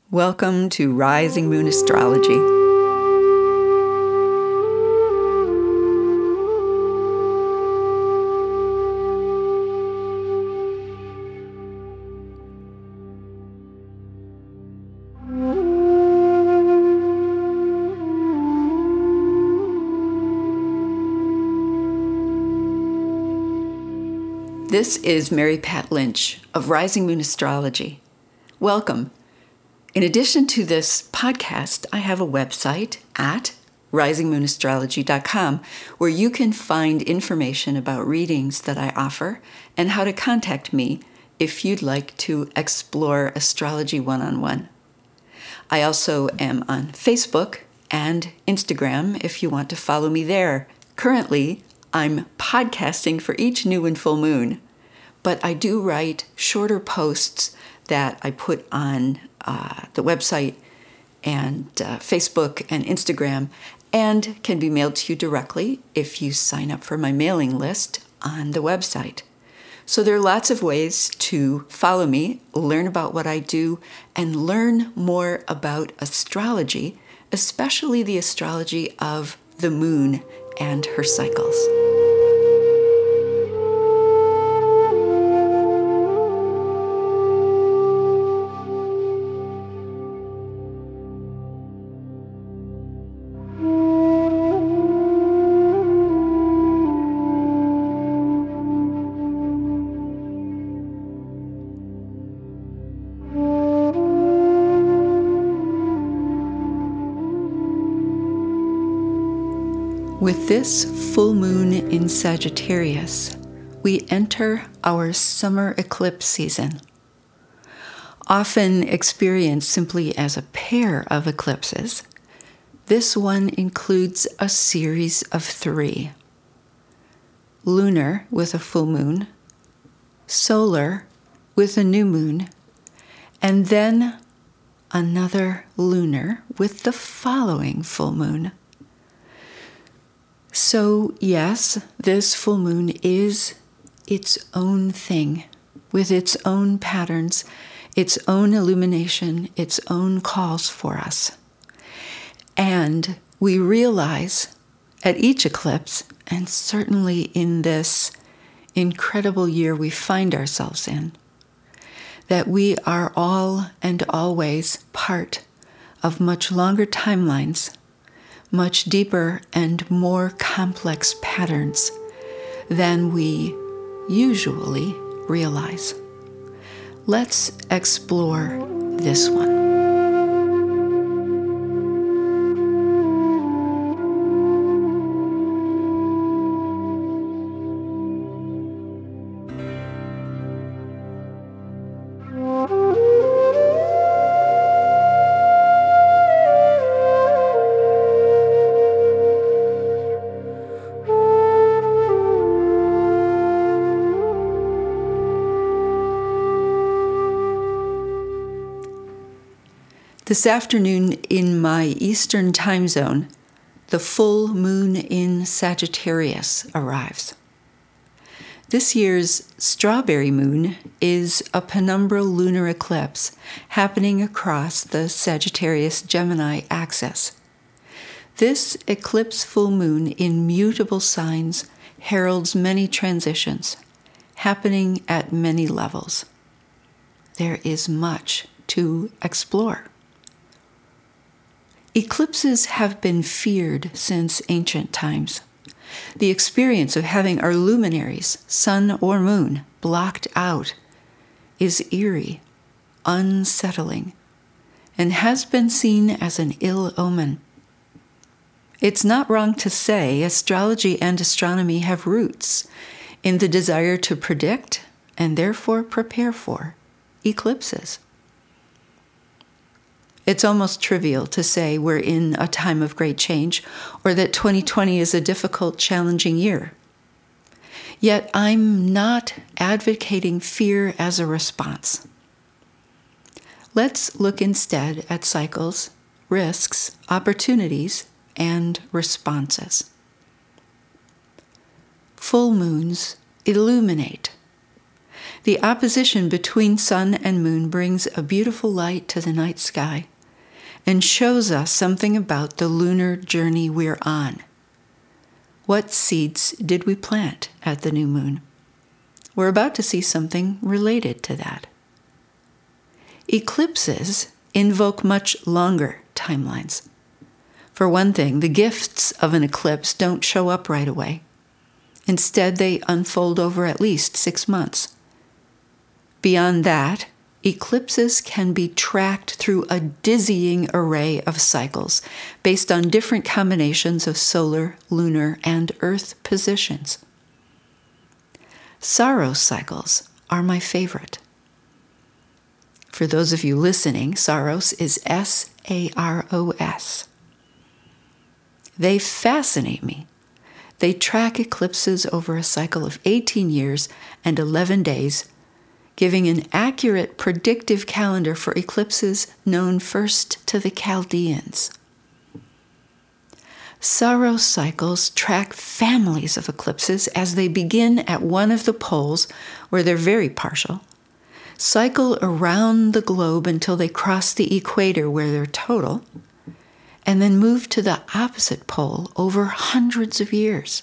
Welcome to Rising Moon Astrology. This is Mary Pat Lynch of Rising Moon Astrology. Welcome. In addition to this podcast, I have a website at risingmoonastrology.com where you can find information about readings that I offer and how to contact me if you'd like to explore astrology one-on-one. I also am on Facebook and Instagram if you want to follow me there. Currently, I'm podcasting for each new and full moon, but I do write shorter posts that I put on the website and Facebook and Instagram, and can be mailed to you directly if you sign up for my mailing list on the website. So there are lots of ways to follow me, learn about what I do, and learn more about astrology, especially the astrology of the moon and her cycles. With this full moon in Sagittarius, we enter our summer eclipse season. Often experienced simply as a pair of eclipses, this one includes a series of 3. Lunar with a full moon, solar with a new moon, and then another lunar with the following full moon. So yes, this full moon is its own thing, with its own patterns, its own illumination, its own calls for us. And we realize at each eclipse, and certainly in this incredible year we find ourselves in, that we are all and always part of much longer timelines, much deeper and more complex patterns than we usually realize. Let's explore this one. This afternoon in my Eastern time zone, the full moon in Sagittarius arrives. This year's strawberry moon is a penumbral lunar eclipse happening across the Sagittarius-Gemini axis. This eclipse full moon in mutable signs heralds many transitions, happening at many levels. There is much to explore. Eclipses have been feared since ancient times. The experience of having our luminaries, sun or moon, blocked out is eerie, unsettling, and has been seen as an ill omen. It's not wrong to say astrology and astronomy have roots in the desire to predict and therefore prepare for eclipses. It's almost trivial to say we're in a time of great change or that 2020 is a difficult, challenging year. Yet I'm not advocating fear as a response. Let's look instead at cycles, risks, opportunities, and responses. Full moons illuminate. The opposition between sun and moon brings a beautiful light to the night sky and shows us something about the lunar journey we're on. What seeds did we plant at the new moon? We're about to see something related to that. Eclipses invoke much longer timelines. For one thing, the gifts of an eclipse don't show up right away. Instead, they unfold over at least 6 months. Beyond that, eclipses can be tracked through a dizzying array of cycles based on different combinations of solar, lunar, and Earth positions. Saros cycles are my favorite. For those of you listening, Saros is S-A-R-O-S. They fascinate me. They track eclipses over a cycle of 18 years and 11 days, giving an accurate predictive calendar for eclipses known first to the Chaldeans. Saros cycles track families of eclipses as they begin at one of the poles, where they're very partial, cycle around the globe until they cross the equator, where they're total, and then move to the opposite pole over hundreds of years.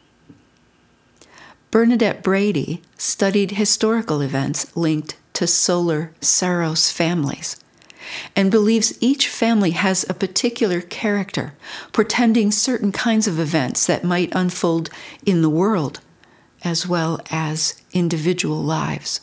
Bernadette Brady studied historical events linked to solar Saros families and believes each family has a particular character, portending certain kinds of events that might unfold in the world as well as individual lives.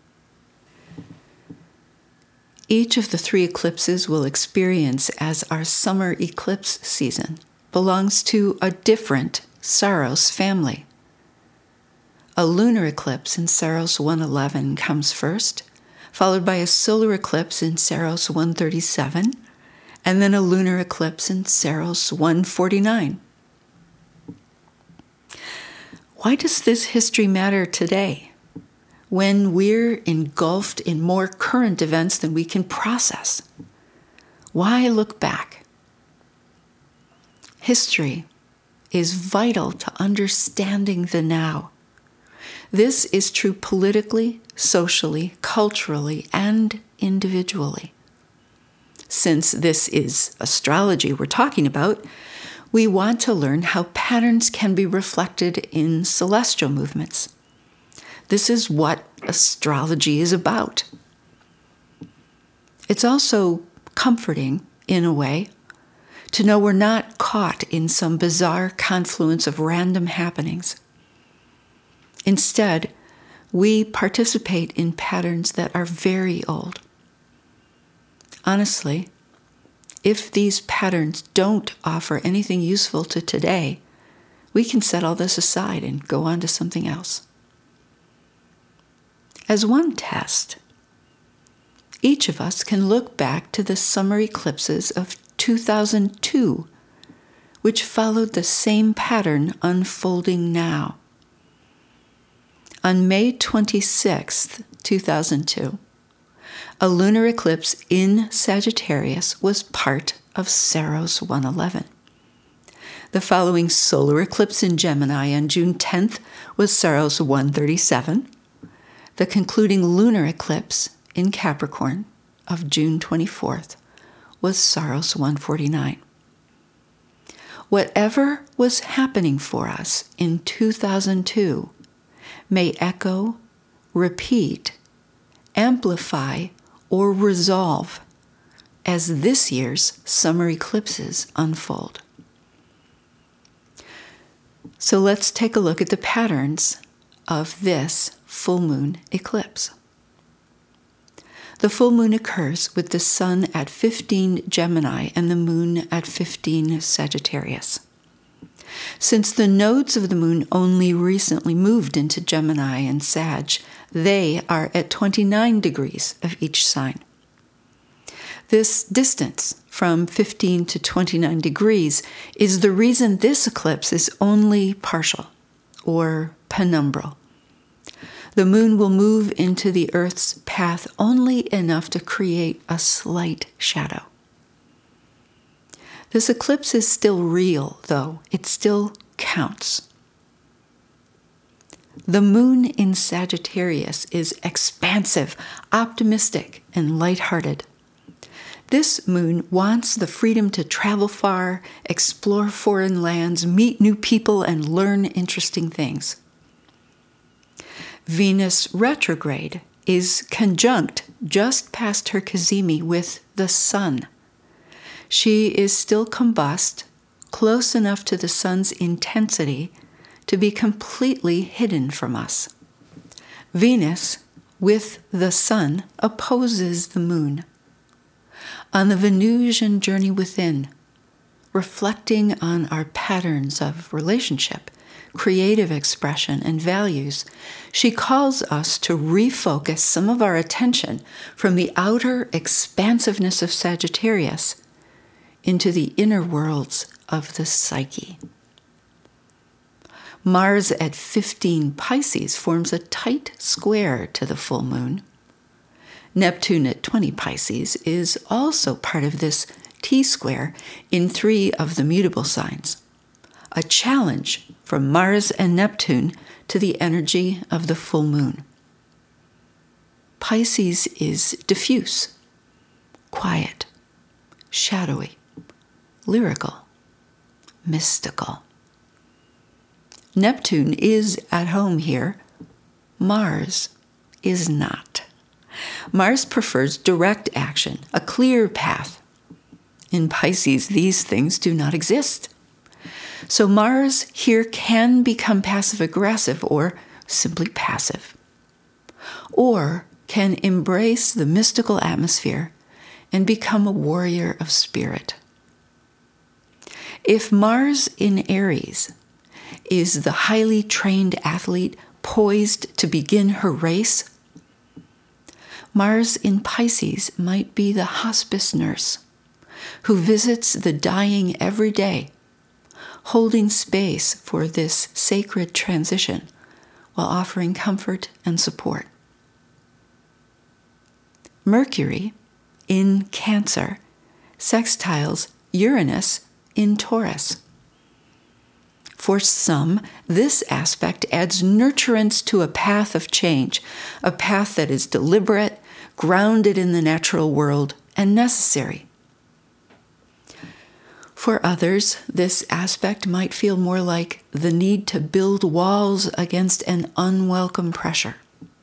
Each of the 3 eclipses we'll experience as our summer eclipse season belongs to a different Saros family. A lunar eclipse in Saros 111 comes first, followed by a solar eclipse in Saros 137, and then a lunar eclipse in Saros 149. Why does this history matter today, when we're engulfed in more current events than we can process? Why look back? History is vital to understanding the now. This is true politically, socially, culturally, and individually. Since this is astrology we're talking about, we want to learn how patterns can be reflected in celestial movements. This is what astrology is about. It's also comforting, in a way, to know we're not caught in some bizarre confluence of random happenings. Instead, we participate in patterns that are very old. Honestly, if these patterns don't offer anything useful to today, we can set all this aside and go on to something else. As one test, each of us can look back to the summer eclipses of 2002, which followed the same pattern unfolding now. On May 26, 2002, a lunar eclipse in Sagittarius was part of Saros 111. The following solar eclipse in Gemini on June 10th was Saros 137. The concluding lunar eclipse in Capricorn of June 24th was Saros 149. Whatever was happening for us in 2002 may echo, repeat, amplify, or resolve as this year's summer eclipses unfold. So let's take a look at the patterns of this full moon eclipse. The full moon occurs with the sun at 15 Gemini and the moon at 15 Sagittarius. Since the nodes of the moon only recently moved into Gemini and Sag, they are at 29 degrees of each sign. This distance from 15 to 29 degrees is the reason this eclipse is only partial or penumbral. The moon will move into the Earth's path only enough to create a slight shadow. This eclipse is still real, though. It still counts. The moon in Sagittarius is expansive, optimistic, and lighthearted. This moon wants the freedom to travel far, explore foreign lands, meet new people, and learn interesting things. Venus retrograde is conjunct just past her cazimi with the Sun. She is still combust, close enough to the Sun's intensity to be completely hidden from us. Venus, with the Sun, opposes the Moon. On the Venusian journey within, reflecting on our patterns of relationship, creative expression, and values, she calls us to refocus some of our attention from the outer expansiveness of Sagittarius into the inner worlds of the psyche. Mars at 15 Pisces forms a tight square to the full moon. Neptune at 20 Pisces is also part of this T-square in 3 of the mutable signs, a challenge from Mars and Neptune to the energy of the full moon. Pisces is diffuse, quiet, shadowy, lyrical, mystical. Neptune is at home here. Mars is not. Mars prefers direct action, a clear path. In Pisces, these things do not exist. So Mars here can become passive-aggressive or simply passive, or can embrace the mystical atmosphere and become a warrior of spirit. If Mars in Aries is the highly trained athlete poised to begin her race, Mars in Pisces might be the hospice nurse who visits the dying every day, holding space for this sacred transition while offering comfort and support. Mercury in Cancer sextiles Uranus in Taurus. For some, this aspect adds nurturance to a path of change, a path that is deliberate, grounded in the natural world, and necessary. For others, this aspect might feel more like the need to build walls against an unwelcome pressure.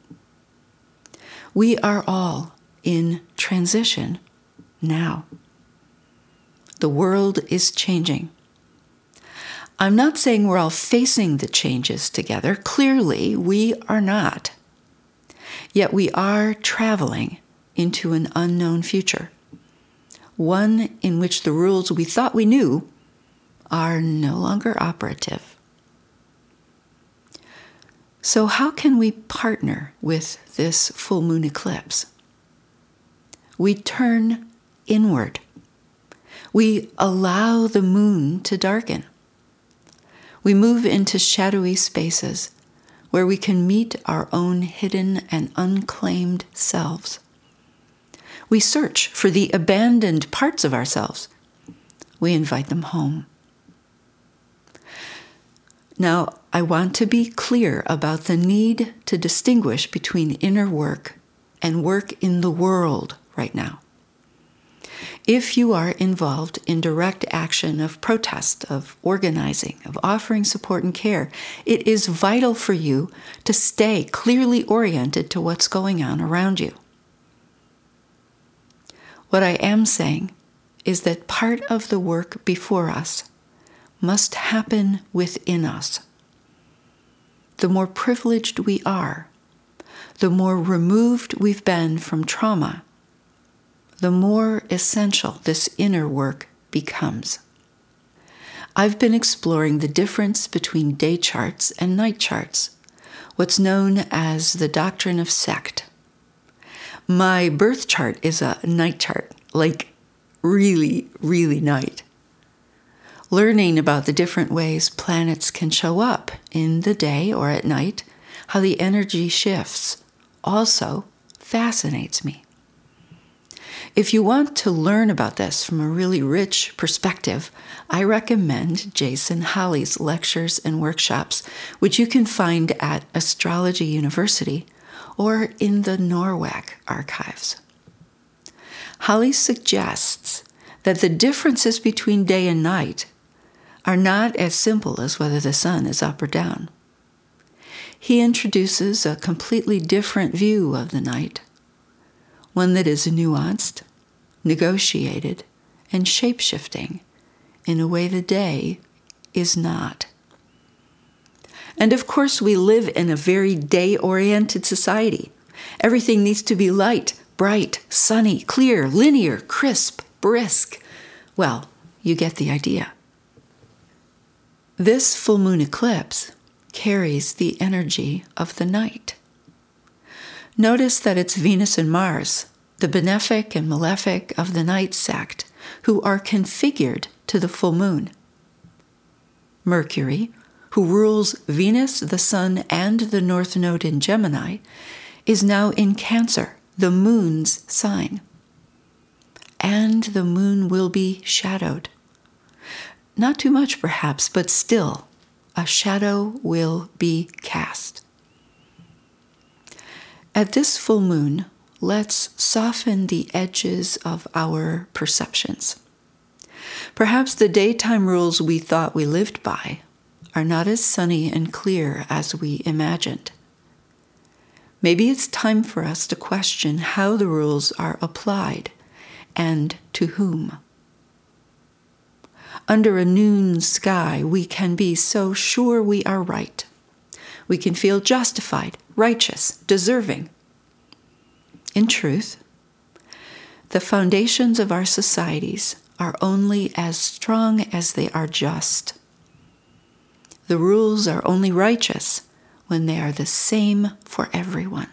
We are all in transition now. The world is changing. I'm not saying we're all facing the changes together. Clearly, we are not. Yet we are traveling into an unknown future, one in which the rules we thought we knew are no longer operative. So how can we partner with this full moon eclipse? We turn inward. We allow the moon to darken. We move into shadowy spaces where we can meet our own hidden and unclaimed selves. We search for the abandoned parts of ourselves. We invite them home. Now, I want to be clear about the need to distinguish between inner work and work in the world right now. If you are involved in direct action of protest, of organizing, of offering support and care, it is vital for you to stay clearly oriented to what's going on around you. What I am saying is that part of the work before us must happen within us. The more privileged we are, the more removed we've been from trauma, the more essential this inner work becomes. I've been exploring the difference between day charts and night charts, what's known as the doctrine of sect. My birth chart is a night chart, like really, really night. Learning about the different ways planets can show up in the day or at night, how the energy shifts, also fascinates me. If you want to learn about this from a really rich perspective, I recommend Jason Holly's lectures and workshops, which you can find at Astrology University or in the NORWAC archives. Holly suggests that the differences between day and night are not as simple as whether the sun is up or down. He introduces a completely different view of the night, one that is nuanced, negotiated, and shape-shifting in a way the day is not. And of course, we live in a very day-oriented society. Everything needs to be light, bright, sunny, clear, linear, crisp, brisk. Well, you get the idea. This full moon eclipse carries the energy of the night. Notice that it's Venus and Mars, the benefic and malefic of the night sect, who are configured to the full moon. Mercury, who rules Venus, the Sun, and the North Node in Gemini, is now in Cancer, the moon's sign. And the moon will be shadowed. Not too much, perhaps, but still, a shadow will be cast. At this full moon, let's soften the edges of our perceptions. Perhaps the daytime rules we thought we lived by are not as sunny and clear as we imagined. Maybe it's time for us to question how the rules are applied and to whom. Under a noon sky, we can be so sure we are right. We can feel justified, righteous, deserving. In truth, the foundations of our societies are only as strong as they are just. The rules are only righteous when they are the same for everyone.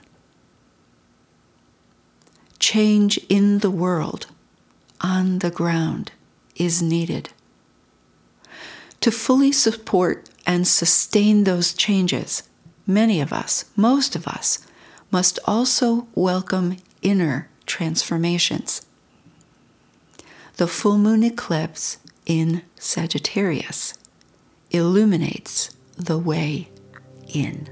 Change in the world, on the ground, is needed. To fully support and sustain those changes, many of us, most of us, must also welcome inner transformations. The full moon eclipse in Sagittarius illuminates the way in.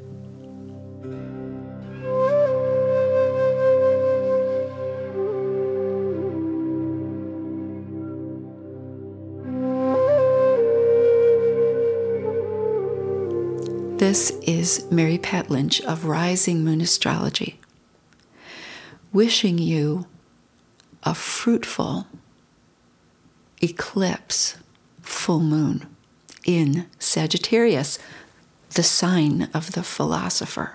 This is Mary Pat Lynch of Rising Moon Astrology, wishing you a fruitful eclipse full moon in Sagittarius, the sign of the philosopher.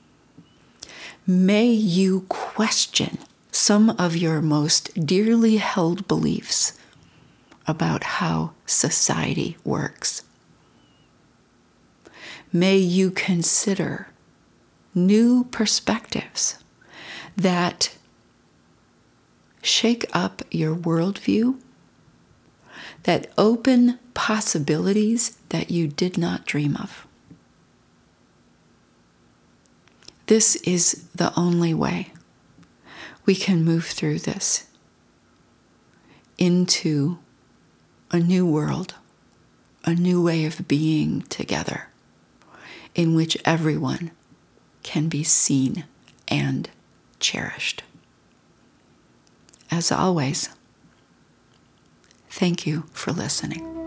May you question some of your most dearly held beliefs about how society works. May you consider new perspectives that shake up your worldview, that open possibilities that you did not dream of. This is the only way we can move through this into a new world, a new way of being together, in which everyone can be seen and cherished. As always, thank you for listening.